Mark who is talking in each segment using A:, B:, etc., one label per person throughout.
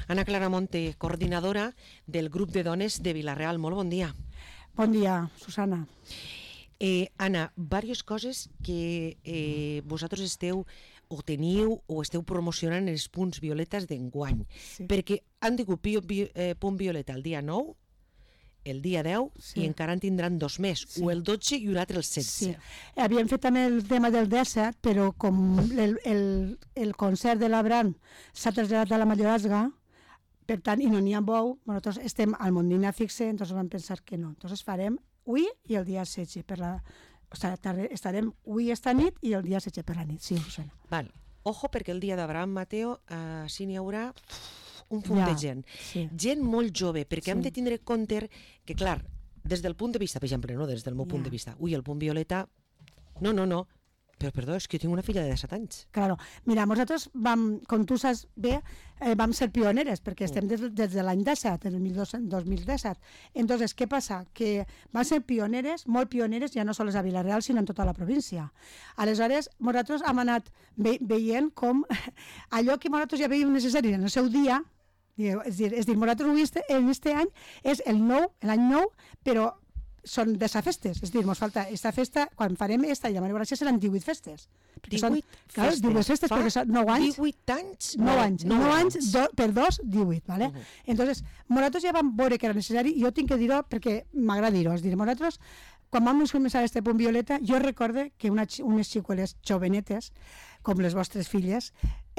A: Ana Clara Monte, coordinadora del grup de dones de Vila-real. Molt bon dia.
B: Bon dia, Susana.
A: Anna, diverses coses que vosaltres esteu o teniu o esteu promocionant els punts violetes d'enguany. Sí. Perquè han tingut punt violeta el dia 9, el dia 10 sí. I encara en tindran 2 més, sí. O el 12 i un altre el 16.
B: Sí. Havíem fet també el tema del 17, però com el concert de l'Abraham s'ha traslladat a la Mayorazga, per tant, i no n'hi ha bou, nosaltres estem al Mondina fixe, entonces vam pensar que no. Entonces farem avui i el dia 16 per la... O sigui, estarem avui esta nit i el dia 16 per la nit, sí, Susana.
A: Val. Ojo, perquè el dia d'Abraham Mateo sí n'hi haurà un punt de gent. Sí. Gent molt jove, perquè hem de tindre en compte que, clar, des del punt de vista, per exemple, no des del meu punt de vista, el punt violeta, no, però perdó, és que jo tinc una filla de 17 anys.
B: Claro, mira, nosaltres vam, com tu saps bé, vam ser pioneres, perquè estem des de l'any 17, el 2017. Entonces, què passa? Que vam ser pioneres, molt pioneres, ja no sols a Vila-real, sinó en tota la província. Aleshores, nosaltres hem anat veient com allò que nosaltres ja veiem necessari en el seu dia, és dir, nosaltres en aquest any és l'any 9, però són 10 festes, és a dir, ens falta aquesta festa, quan farem esta i la Mare Gràcia seran 18 festes.
A: 18 festes?
B: 18 festes, perquè són 9 anys.
A: 18 anys?
B: 9 anys, per 2, 18, ¿vale? Entonces, nosaltres ja vam veure que era necessari, i jo tinc que dir-ho perquè m'agrada dir-ho, és dir, nosaltres, quan vam començar este punt violeta, jo recorde que unes xicueles jovenetes, com les vostres filles,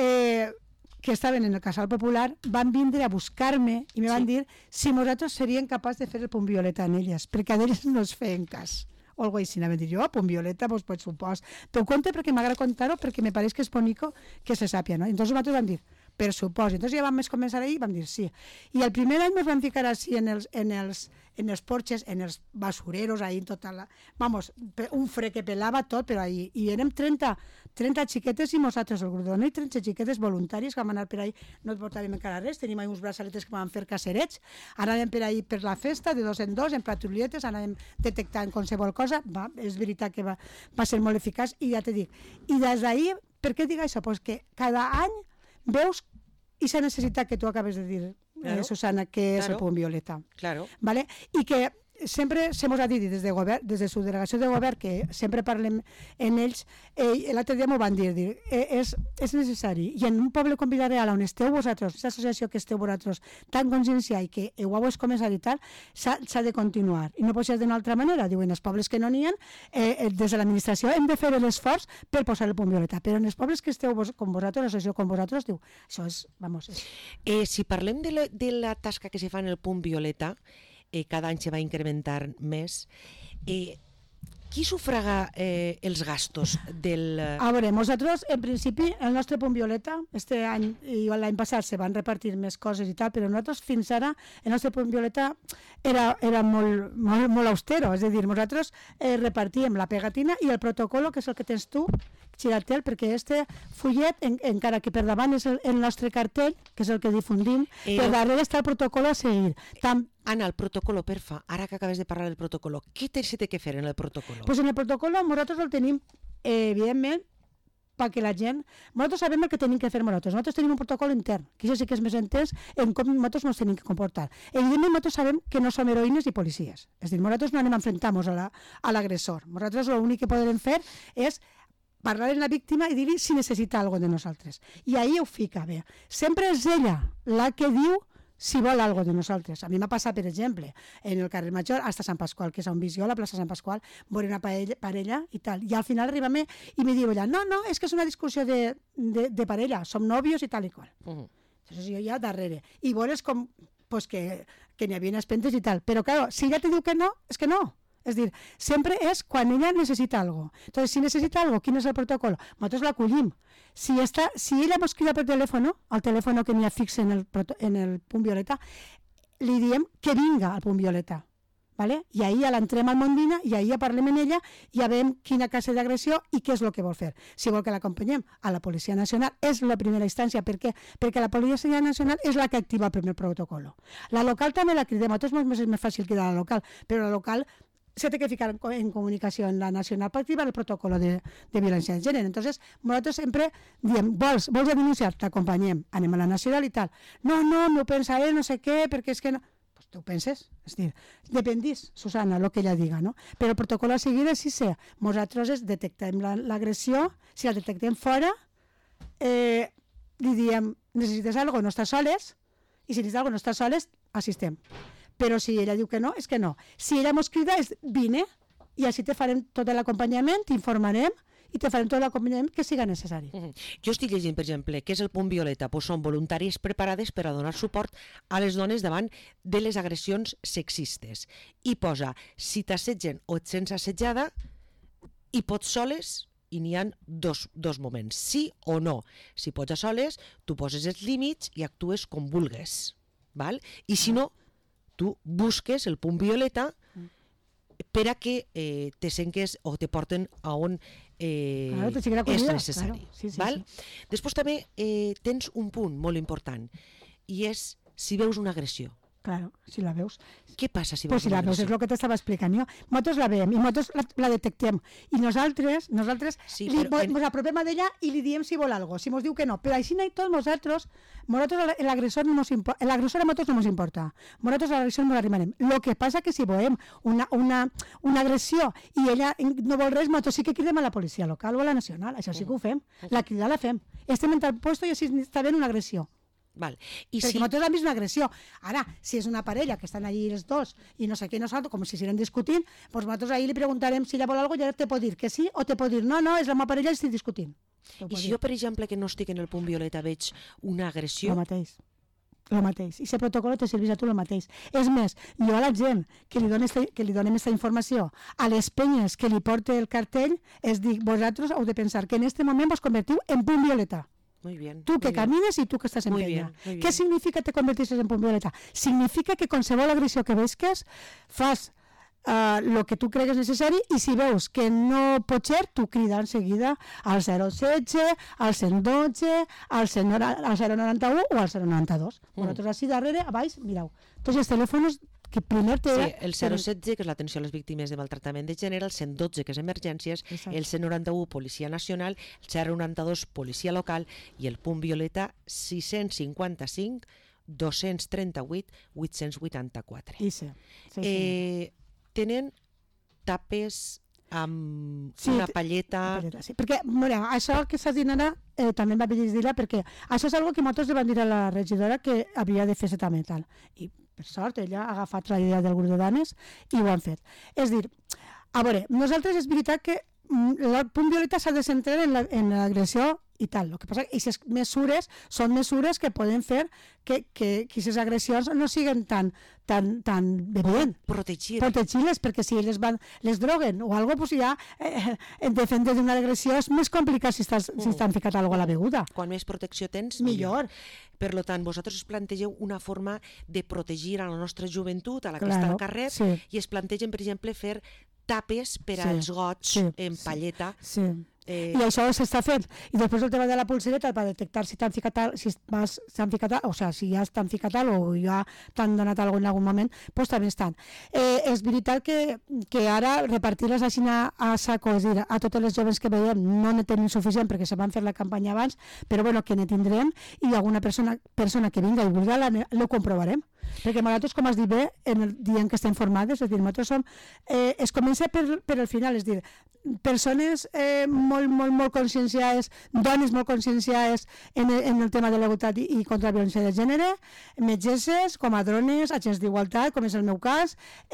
B: que estaven en el Casal Popular, van vindre a buscar-me i me van dir si nosaltres seríem capaços de fer el punt violeta en elles, perquè a elles no es feien cas. O algo així, anava a dir jo, punt violeta, pues supos. T'ho conto perquè m'agrada contar-ho, perquè me pareix que és bonico que se sàpia, no? Entonces nosaltres vam dir, per supòs. Entonces ja vam començar ahir i vam dir sí. I el primer any ens vam ficar així en els porxes, en els basureros, ahí tota la... Vamos, un fre que pelava tot, però ahí. I érem 30 xiquetes i nosaltres, el grup i 30 xiquetes voluntaris que vam anar per ahí, no et portàvem encara res, tenim ahí uns braçaletes que vam fer caserets, anàvem per ahí per la festa, de 2 en 2, en patrulletes, anàvem detectant qualsevol cosa, és veritat que va ser molt eficaç, i ja te dic. I des d'ahir, per què dic això? Pues que cada any veus aquesta necessitat que tu acabes de dir, Susana, que és el punt violeta.
A: Claro.
B: ¿Vale? I que sempre se mos ha dit des de su delegació de govern, que sempre parlem en ells, l'altre dia m'ho van dir, és necessari. I en un poble com Vila-real, on esteu vosaltres, aquesta associació que esteu vosaltres tan conscienciada i que heu començat i tal, s'ha de continuar. I no pot ser d'una altra manera. Diuen, els pobles que no n'hi ha, des de l'administració hem de fer l'esforç per posar el punt violeta. Però en els pobles que esteu com vosaltres, l'associació com vosaltres, diu, això és, vamos...
A: Si parlem de la tasca que se fa en el punt violeta, cada any se va incrementar més. Qui sufraga els gastos del...
B: A veure, nosaltres, en principi, el nostre punt violeta, este any i l'any passat se van repartir més coses i tal, però nosaltres fins ara, el nostre punt violeta era molt austero, és a dir, nosaltres repartíem la pegatina i el protocolo, que és el que tens tu, Xiratel, perquè este fullet, encara que per davant és el nostre cartell, que és el que difundim, per darrere està el protocolo a seguir.
A: Anna, el protocolo, perfa, ara que acabes de parlar del protocolo, què se té que fer en el protocolo?
B: Pues en el protocolo nosaltres el tenim, evidentment, perquè la gent... Nosaltres sabem el que tenim que fer nosaltres. Nosaltres tenim un protocolo intern, que això sí que és més entès en com nosaltres ens tenim que comportar. Evidentment, nosaltres sabem que no som heroïnes i policies. És a dir, nosaltres no anem a enfrentar-nos a l'agressor. Nosaltres l'únic que podem fer és parlar amb la víctima i dir-li si necessita alguna cosa de nosaltres. I ahir ho fica bé. Sempre és ella la que diu si vol alguna cosa de nosaltres. A mi m'ha passat, per exemple, en el carrer Major, hasta Sant Pasqual, que és on visió, a la plaça Sant Pasqual, veure una parella i tal. I al final arriba-me i me diu ella, no, és que és una discussió de parella, som nòvios i tal i qual. Entonces jo ja darrere. I veus com pues, que n'hi havia espentes i tal. Però, claro, si ella te diu que no, és que no. És dir, sempre és quan ella necessita alguna cosa. Entonces, si necessita alguna cosa, quin és el protocolo? Nosaltres l'acollim. Si ella ens crida per telèfon, el telèfon que n'hi ha fix en el punt violeta, li diem que vinga al punt violeta. ¿Vale? I ahir ja l'entrem al Mondina i ahir ja parlem amb ella i ja veiem quina classe d'agressió i què és el que vol fer. Si vol que l'acompanyem a la Policia Nacional, és la primera instància. Per què? Perquè la Policia Nacional és la que activa el primer protocolo. La local també la cridem. A tots és més fàcil cridar la local, però la local se té que ficar en comunicació en la nacional per activar el protocol de violència de gènere. Entonces, nosaltres sempre diem, vols denunciar? T'acompanyem, anem a la nacional i tal. No, m'ho pensaré, no sé què, perquè és que no... Pues tu penses, és dir, dependís, Susana, el que ella diga, no? Però el protocol a seguir és si sé, nosaltres detectem l'agressió, si la detectem fora, li diem, necessites alguna cosa, no estàs soles, i si necessites alguna cosa, no estàs soles, assistem. Però si ella diu que no, és que no. Si ella mos crida, és vine, i així te farem tot l'acompanyament, t'informarem, i te farem tot l'acompanyament que siga necessari.
A: Jo estic llegint, per exemple, què és el Punt Violeta? Pues són voluntàries preparades per a donar suport a les dones davant de les agressions sexistes. I posa, si t'assetgen o et sents assetjada, i pots soles, i n'hi ha dos moments, sí o no. Si pots a soles, tu poses els límits i actues com vulgues. Val? I si no, tu busques el Punt Violeta per a que te senques o te porten a on és necessari.
B: Claro. Sí.
A: Després també tens un punt molt important, i és si veus una agressió.
B: Claro, si la veus.
A: Què passa si
B: veus una agressió? Pues si la veus, és el que t'estava explicant jo. Nosaltres la veiem i nosaltres la detectem. I nosaltres sí, ens apropem a d'ella i li diem si vol alguna cosa, si ens diu que no. Però així i tot, nosaltres l'agressor a nosaltres no ens importa. Nosaltres a l'agressor no l'arribarem. El que passa que si veiem una agressió i ella no vol res, nosaltres sí que cridem a la policia local o a la nacional. Això sí que ho fem. La crida la fem. Estem en tal puesto i així està ben una agressió.
A: Val.
B: Perquè nosaltres hem vist una agressió. Ara, si és una parella que estan allí els dos i no sé què, nosaltres, com si estiguin discutint, doncs nosaltres ahir li preguntarem si ella vol alguna cosa i ella te pot dir que sí o te pot dir no, és la meva parella i estic discutint.
A: I si jo, per exemple, que no estic en el Punt Violeta, veig una agressió...
B: El mateix. I si el protocol te serveix a tu el mateix. És més, jo a la gent que li donem aquesta informació, a les penyes que li porta el cartell, és dir, vosaltres heu de pensar que en aquest moment vos convertiu en Punt Violeta.
A: Muy bien,
B: tú que camines y tú que estás en peña. ¿Qué significa te convertirse en Punt Violeta? Significa que qualsevol agressió que veus fas el que tu cregues necessari i si veus que no pot ser, tu crida en seguida al 016, al 112, al 091 o al 092. Nosaltres així darrere, a baix, mireu, tots els telèfons que primer té...
A: Sí, el 016, que és l'atenció a les víctimes de maltractament de gènere, el 112, que és emergències, el 191, Policia Nacional, el 092, Policia Local, i el Punt Violeta 655 238 884.
B: Sí.
A: Tenen tapes amb una palleta...
B: Sí, perquè, mira, això que s'ha dit ara també em va dir-la perquè això és una cosa que nosaltres li vam dir a la regidora que havia de fer-se també tal. I per sort, ella ha agafat la idea del grup de dones i ho han fet. És dir, a veure, nosaltres és veritat que el Punt Violeta s'ha de centrar en l'agressió i tal. El que passa és que aquestes mesures són mesures que poden fer que aquestes agressions no siguin tan evidents. Protegir-les, perquè si elles les droguen o alguna cosa, ja defendre d'una agressió és més complicat si estan ficat alguna a la beguda.
A: Quan més protecció tens,
B: millor.
A: Per tant, vosaltres us plantegeu una forma de protegir a la nostra joventut, a la que està al carrer, i es plantegen, per exemple, fer tapes per als gots en palleta.
B: Sí. I això s'està fent. I després el tema de la pulsereta per detectar si t'han ficat o sigui, si ja t'han ficat o ja t'han donat alguna en algun moment, doncs també estan. És veritat que ara repartir-les així a saco, és a dir, a totes les joves que veiem no ne tenim suficient perquè se van fer la campanya abans, però bueno, que ne tindrem i alguna persona que vinga i vulgui lo comprovarem. Perquè nosaltres, com has dit bé, dient que estem formades, és a dir, nosaltres som... Es comença per el final, és a dir, persones molt conscienciades, dones molt conscienciades en el tema de la igualtat i contra la violència de gènere, metgesses, comadrones, agents d'igualtat, com és el meu cas,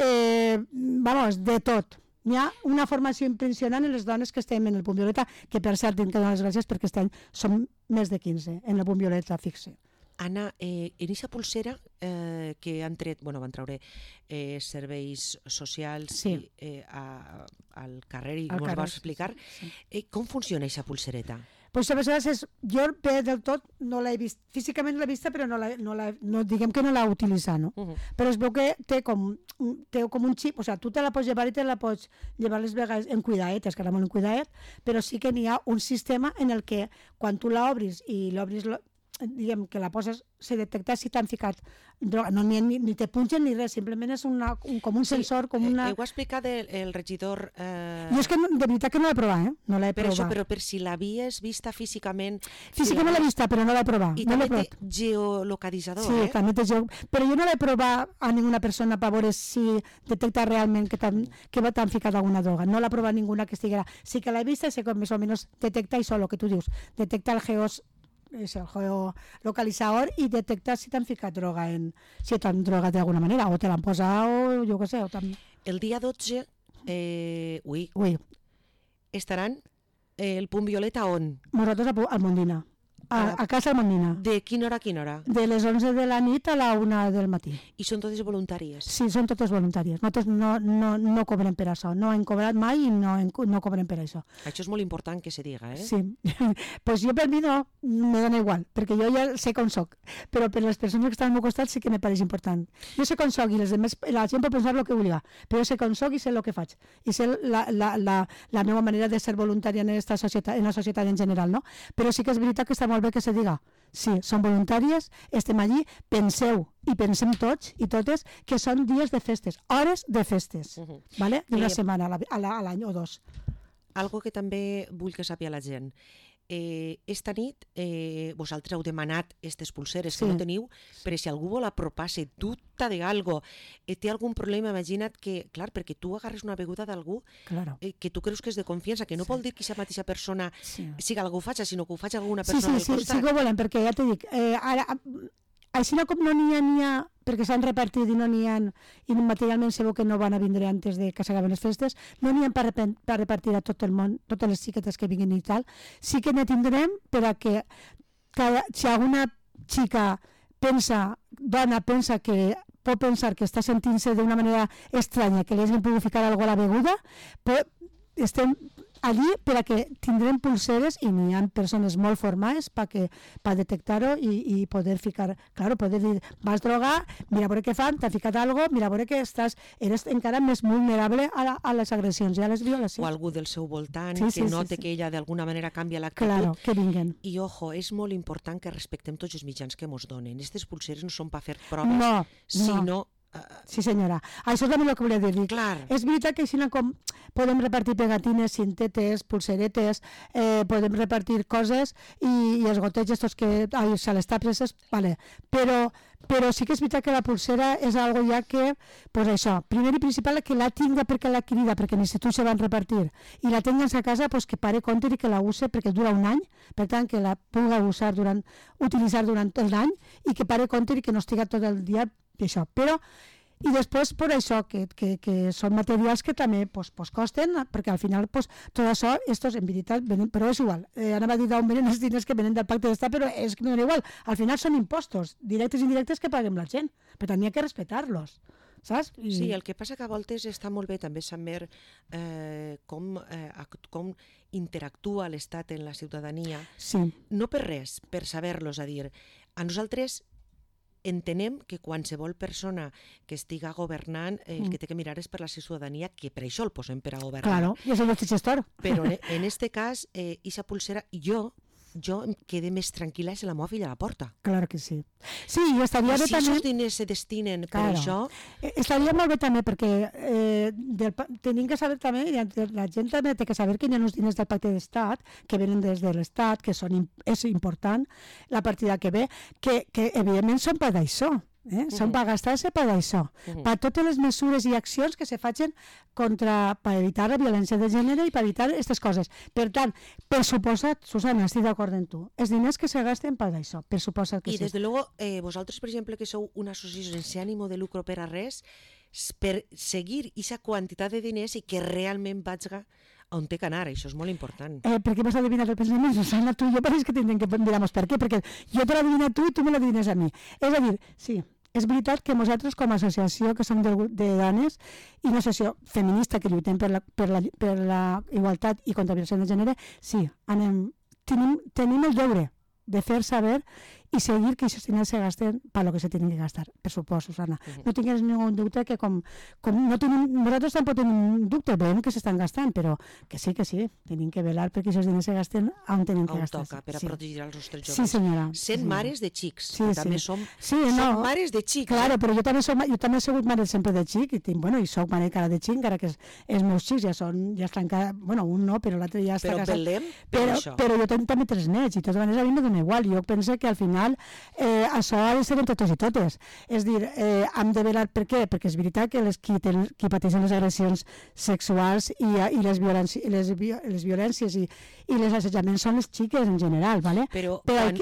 B: de tot. Hi ha una formació impressionant en les dones que estem en el Punt Violeta, que per cert tinc que donar les gràcies perquè aquest any som més de 15 en el Punt Violeta fixe.
A: Anna, en aquesta pulsera que han tret, van treure serveis socials al carrer i ens vas explicar, com funciona aquesta pulsereta?
B: Pues a vegades jo del tot no l'he vist, físicament l'he vista però no diguem que no l'ha utilitzat, no? Però es veu que té com un xip, o sigui, tu te la pots llevar i te la pots llevar les vegades en cuidadet, és que ara molt en cuidadet, però sí que n'hi ha un sistema en el que quan tu l'obris i l'obris diguem, que la poses, se detecta si t'han ficat droga. No, ni te punxen ni res, simplement és com un sensor, com una...
A: Ho ha explicat el regidor...
B: Jo és que de veritat que no l'he provat, no l'he provat.
A: Això, però per si l'havies vista físicament...
B: Físicament l'he vista, però no l'he provat.
A: I també té geolocalitzador,
B: sí, també té però jo no l'he provat a ninguna persona per veure si detecta realment que t'han ficat alguna droga. No l'ha provat ninguna que estiguera. Sí que l'he vista i sé com més o menys detecta això, el que tu dius. Detecta el geolocalitzador i detecta si t'han ficat droga, si t'han drogat d'alguna manera, o te l'han posat, o jo què sé.
A: El dia 12, estaran el Punt Violeta on?
B: Nosaltres al Mondina. A casa al Mondina.
A: De quina hora a quina hora?
B: De les 11 de la nit a la 1 del matí.
A: I són totes voluntàries?
B: Sí, són totes voluntàries. Nosaltres no cobrem per això. No hem cobrat mai i no cobrem per això.
A: Això és molt important que se diga,
B: Sí. Pues jo per mi no, me dona igual, perquè jo ja sé com soc. Però per les persones que estan al meu costat sí que me pareix important. Jo sé com soc i la gent pot pensar el que vulgui, però jo sé com soc i sé el que faig. I sé la meva manera de ser voluntària en la societat en general, no? Però sí que és veritat que està molt bé que se diga, sí, són voluntàries, estem allí, penseu i pensem tots i totes que són dies de festes, hores de festes, ¿vale? D'una setmana a l'any o dos.
A: Algo que també vull que sàpiga la gent. Esta nit vosaltres heu demanat aquestes pulseres que no teniu, però si algú vol apropar-se, dubta d'algo, té algun problema, imagina't que, clar, perquè tu agarres una beguda d'algú que tu creus que és de confiança, que no vol dir que aquesta mateixa persona siga algú fatxa, sinó que ho faig alguna persona del costat.
B: Sí que ho volem, perquè ja t'he dit, així com no n'hi ha, perquè s'han repartit i no n'hi ha, i materialment se veu que no van a vindre antes de que s'acaben les festes, no n'hi ha per repartir a tot el món, totes les xiquetes que vinguin i tal. Sí que ne tindrem per a que si alguna xica dona pensa que pot pensar que està sentint-se d'una manera estranya, que li hagin pogut ficar alguna cosa a la beguda, però estem allí per a que tindrem pulseres i n'hi ha persones molt formades per detectar-ho i poder ficar, poder dir, vas drogar, mira a veure què fan, t'ha ficat alguna cosa, mira a veure que eres encara més vulnerable a les agressions i a les violacions.
A: O algú del seu voltant que note que ella d'alguna manera canvia l'actitud.
B: Claro, que vinguen.
A: I ojo, és molt important que respectem tots els mitjans que ens donen. Aquestes pulseres no són per fer proves, sinó...
B: Sí senyora, això és el que volia dir.
A: Clar.
B: És veritat que així com podem repartir pegatines, cintetes, pulseretes, podem repartir coses i els gotets estos que se les tapes, vale. Però sí que és veritat que la pulsera és algo ja que, pues això, primer i principal que la tinga perquè l'ha adquirida, perquè en l'institut se van repartir, i la tingues a casa pues, que pare compte i que la use perquè dura un any, per tant que la pugui utilitzar durant tot l'any i que pare compte i que no estiga tot el dia això. Però i després per això que són materials que també costen, perquè al final tot això estos en veritat venen, però és igual, anava a dir d'on venen els diners que venen del pacte d'estat, però és que no és igual, al final són impostos directes i indirectes que paguem la gent, per tant hi ha que respectar-los, saps?
A: Sí, el que passa que a voltes està molt bé també saber com interactua l'Estat en la ciutadania, no per res, per saber-los, a dir, a nosaltres entenem que qualsevol persona que estiga governant el que té que mirar és per la ciutadania, que per això el posem per a governar.
B: Claro, i és el nostre gestor.
A: Però en este cas, aquesta pulsera, jo em quedé més tranquil·la si la meva filla la porta.
B: Claro que sí. Sí, i estaria bé també...
A: Si aquests diners se destinen per això...
B: Estaria molt bé també, perquè tenim que saber també, la gent també té que saber que hi ha uns diners del pacte d'estat que venen des de l'estat, que és important, la partida que ve, que evidentment són per d'això. Són per gastar-se per això, per totes les mesures i accions que se facin per evitar la violència de gènere i per evitar aquestes coses. Per tant, per suposat, Susana, estic d'acord amb tu, els diners que se gasten per això, per suposat que sí.
A: I des de luego, vosaltres, per exemple, que sou una associació sense ànimo de lucro per a res, per seguir aquesta quantitat de diners i que realment vaig on té que anar, això és molt important.
B: Per què m'has adivinat el pensament, Susana? Tu i jo pareix que tindrem que mirar-nos per què, perquè jo te l'adivino a tu i tu me l'adivines a mi. És a dir, sí, és veritat que nosaltres com a associació que som de dones i una associació feminista que lluitem per la igualtat i contra la violència de gènere, sí, tenim el deure de fer saber i seguir que aquests diners se gasten per lo que se tenen que gastar, per suposo, Susana. No tingues ningú dubte que com no tenim, nosaltres tampoc tenim dubte, veiem que s'estan gastant, però que sí, tenim que velar perquè aquests diners se gasten on tenen que gastar.
A: On toca, per a protegir els nostres joves.
B: Sí, senyora.
A: Sent mares de xics, també som mares de xics.
B: Claro, però jo també he sigut mare sempre de xic, i soc mare cara de xic, encara que els meus xics ja estan bueno, un no, però l'altre ja està casat. Però jo tinc també 3 nets, i de totes maneres a mi me dona igual. Jo penso que al final això ha de ser entre tots i totes. És dir, hem de velar per què? Perquè és veritat que qui pateixen les agressions sexuals i les violències i els assetjaments són les xiques en general, ¿vale?
A: Però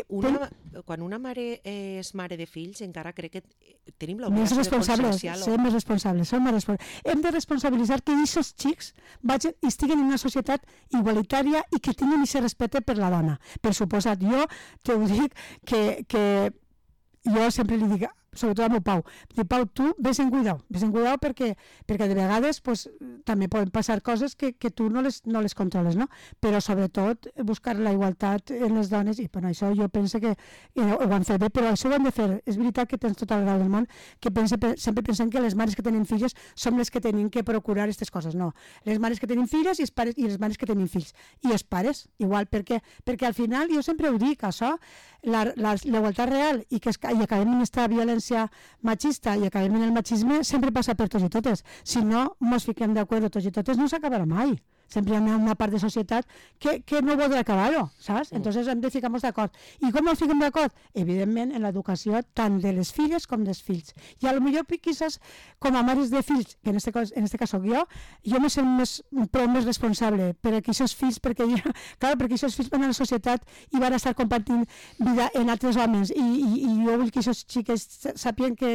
A: quan una mare és mare de fills, encara crec que tenim l'obligació de conscienciar-lo.
B: Som més responsables. Hem de responsabilitzar que aquests xics estiguen en una societat igualitària i que tinguin aquest respecte per la dona. Per suposat, jo te ho dic que jo sempre li dic, sobretot al meu Pau, Pau, tu ves en cuidado perquè de vegades pues, també poden passar coses que tu no les controles, no? Però sobretot buscar la igualtat en les dones, i per això jo penso que ho han fet bé, però això ho hem de fer. És veritat que tens tot el grau del món, que sempre pensem que les mares que tenen filles som les que tenim que procurar aquestes coses. No, les mares que tenen filles i les mares que tenen fills. I els pares, igual, perquè al final, jo sempre ho dic, això, la igualtat real i acabem en aquesta violència machista i acabem en el machisme sempre passa per tots i totes. Si no ens fiquem d'acord tots i totes no s'acabarà mai. Sempre hi ha una part de societat que no voldrà acabar-ho, saps? Entonces hem de ficar-nos d'acord. I com ens fiquem d'acord? Evidentment en l'educació tant de les filles com dels fills. I a lo millor quizás com a mares de fills, que en este cas soc jo me sent prou més responsable per aquests fills, perquè aquests fills van a la societat i van estar compartint vida en altres homes i jo vull que aquests xiques sàpien que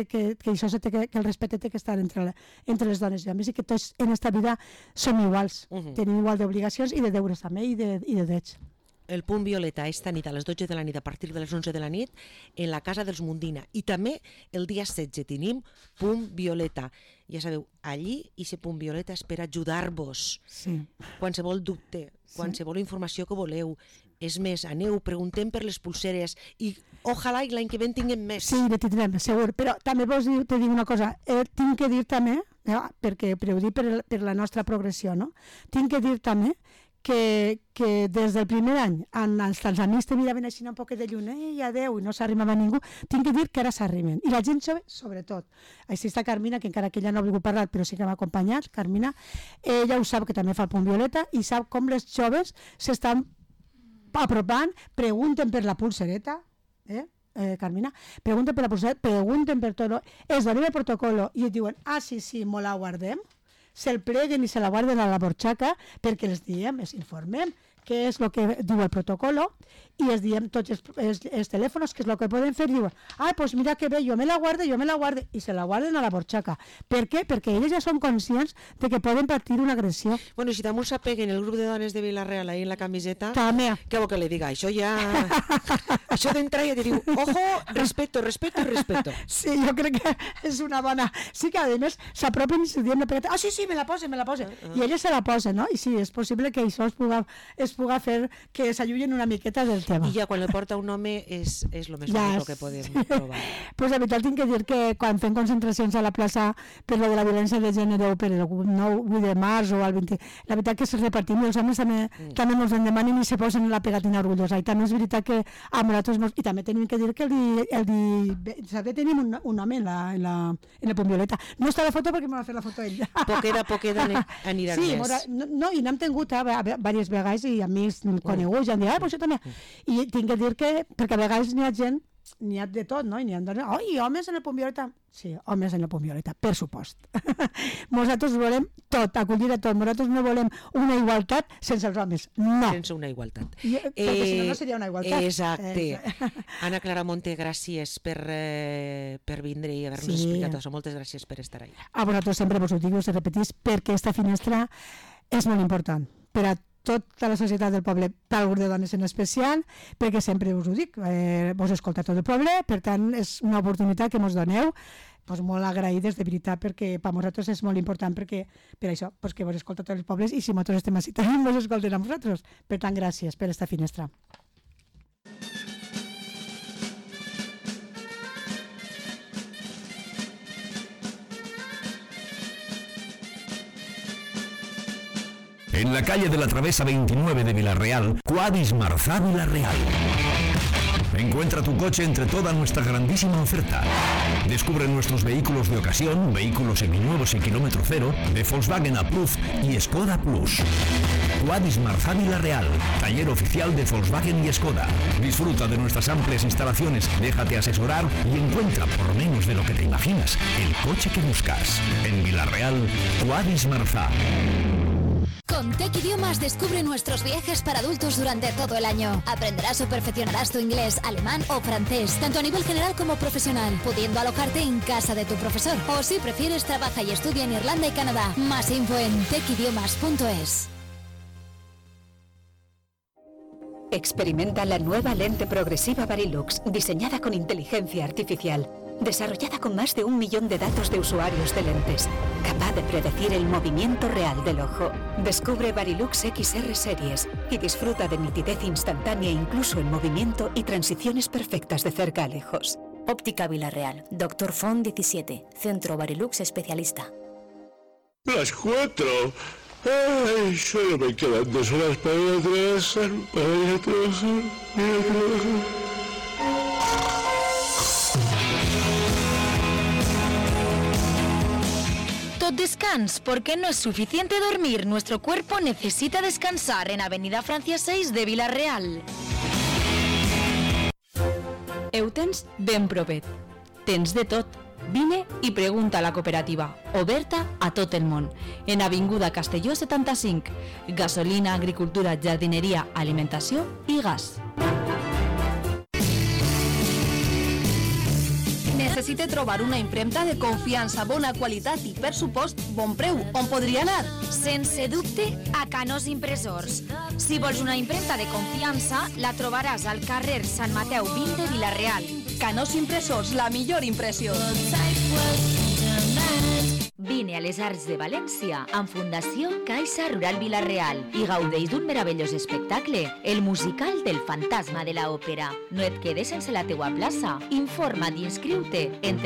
B: el respecte té que estar entre les dones i homes i que tots en aquesta vida som iguals. Tenim igual d'obligacions i de deures també i de drets.
A: El punt violeta esta nit a les 12 de la nit a partir de les 11 de la nit en la casa dels Mundina. I també el dia 16 tenim punt violeta. Ja sabeu, allí aquest punt violeta és per ajudar-vos.
B: Sí.
A: Qualsevol dubte, qualsevol informació que voleu. És més, aneu, preguntem per les pulseres i ojalà i l'any que ve en tinguem més.
B: Sí, ne tindrem, segur. Però també te dic una cosa, tinc que dir també, perquè ho dic per la nostra progressió, no? Tinc que dir també que des del primer any, els amics te miraven així un poc de lluny, i adeu, i no s'arrimava ningú, tinc que dir que ara s'arrimen. I la gent jove, sobretot. Així està Carmina, que encara que ella no ha volgut parlar, però sí que m'ha acompanyat, Carmina, ella ho sap, que també fa el punt violeta, i sap com les joves s'estan apropant, pregunten per la pulsereta, Carmina, pregunten per la pulsereta, pregunten per tot, es donen el protocolo i et diuen, sí, molt la guardem, se'l preguen i se la guarden a la borxaca perquè els diem, els informem què és el que diu el protocolo i els diem tots els telèfons què és el que poden fer, diuen, pues mira que bé, jo me la guardo, i se la guarden a la borxaca. Per què? Perquè elles ja són conscients de que poden patir una agressió.
A: Bueno, si també us apeguen el grup de dones de Vila-real ahí en la camiseta,
B: també.
A: Què vol que li diga? Això ja... Això d'entrar ja te diu, ojo, respeto.
B: Sí, jo crec que és una bona... Sí que, a més, s'apropen i se diuen una pegata, sí, me la pose. I elles se la posen, no? I sí, és possible que això es puga fer que s'allunyen una miqueta del tema.
A: I ja quan el porta un home és el més bonic que podem trobar.
B: Pues la veritat tinc que dir que quan fem concentracions a la plaça per lo de la violència de gènere o per el 9 de març o el 20, la veritat que se repartim i els homes també ens en demanen i se posen la pegatina orgullosa. I també és veritat que a nosaltres, i també tenim que dir que el tenim un home en el punt violeta. No està la foto perquè m'ha fet la foto ell.
A: Poqueda anirà més.
B: Sí, no, i n'hem tingut diverses vegades i amics coneguts, i han dit, però això també. I tinc que dir que, perquè a vegades n'hi ha gent, n'hi ha de tot, no? I n'hi ha dones, homes en el punt violeta. Sí, homes en el punt violeta, per supost. Nosaltres volem tot, acollir a tot. Nosaltres no volem una igualtat sense els homes, no.
A: Sense una igualtat.
B: Perquè si no seria una igualtat.
A: Exacte. Anna Clara Monte, gràcies per vindre i haver-nos explicat això. Moltes gràcies per estar ahí.
B: A vosaltres sempre vos ho dic, us repetís, perquè aquesta finestra és molt important per a tota la societat del poble, per al grup de dones en especial, perquè sempre us ho dic, vos escolta tot el poble, per tant és una oportunitat que ens doneu, molt agraïdes de veritat, perquè per nosaltres és molt important, perquè per això, que vos escolta tots els pobles i si nosaltres estem així també vos escolten a vosaltres. Per tant, gràcies per esta finestra.
C: En la calle de la Travesa 29 de Villarreal, Quadis Marzá Villarreal. Encuentra tu coche entre toda nuestra grandísima oferta. Descubre nuestros vehículos de ocasión, vehículos seminuevos y kilómetro cero, de Volkswagen Approved y Skoda Plus. Quadis Marzá Villarreal, taller oficial de Volkswagen y Skoda. Disfruta de nuestras amplias instalaciones, déjate asesorar y encuentra por menos de lo que te imaginas el coche que buscas. En Villarreal, Quadis Marzá.
D: Con Tech Idiomas descubre nuestros viajes para adultos durante todo el año. Aprenderás o perfeccionarás tu inglés, alemán o francés, tanto a nivel general como profesional, pudiendo alojarte en casa de tu profesor. O si prefieres, trabaja y estudia en Irlanda y Canadá. Más info en techidiomas.es.
E: Experimenta la nueva lente progresiva Varilux, diseñada con inteligencia artificial, desarrollada con más de 1 millón de datos de usuarios de lentes, capaz de predecir el movimiento real del ojo. Descubre Varilux XR Series y disfruta de nitidez instantánea incluso en movimiento y transiciones perfectas de cerca a lejos.
F: Óptica Villarreal, Dr. Font 17, Centro Varilux Especialista.
G: Las 4. Ay, solo me quedan 2 horas para ir a trabajar,
H: Tot descans, porque no es suficiente dormir. Nuestro cuerpo necesita descansar en Avenida Francia 6 de Villarreal.
I: Ho tens ben propet. Tens de tot. Vine i pregunta a la cooperativa, oberta a tot el món, en Avinguda Castelló 75, gasolina, agricultura, jardineria, alimentació i gas.
J: Necessite trobar una impremta de confiança, bona qualitat i, per supost, bon preu. On podria anar?
H: Sense dubte, a Canós Impressors. Si vols una impremta de confiança, la trobaràs al carrer Sant Mateu 20 de Villarreal.
J: Canós Impressors, la millor impressió.
K: Vine a les Arts de València amb Fundació Caixa Rural Villarreal i gaudeix d'un meravellós espectacle, el musical del fantasma de la òpera. No et quedes sense la teua plaça. Informa't i inscriu-te en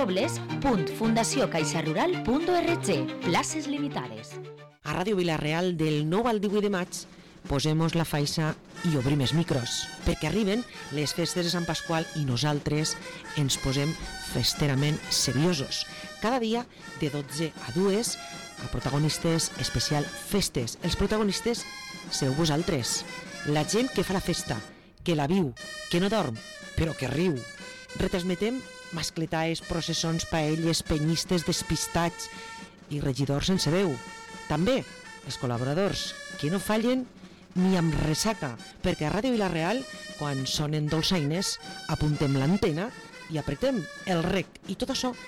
K: www.fundaciocaixarural.org. Places limitades.
A: A Ràdio Villarreal, del 9 al 18 de maig, posemos la faixa i obrim els micros, perquè arriben les festes de Sant Pasqual i nosaltres ens posem festerament seriosos. Cada dia, de 12 a 2, a protagonistes especial festes. Els protagonistes sou vosaltres, la gent que fa la festa, que la viu, que no dorm, però que riu. Retransmetem mascletaes, processons, paelles, penyistes, despistats i regidors sense veu. També els col·laboradors, que no fallen ni amb ressaca, perquè a Ràdio Villarreal, quan sonen dolçaines, apuntem l'antena i apretem el rec. I tot això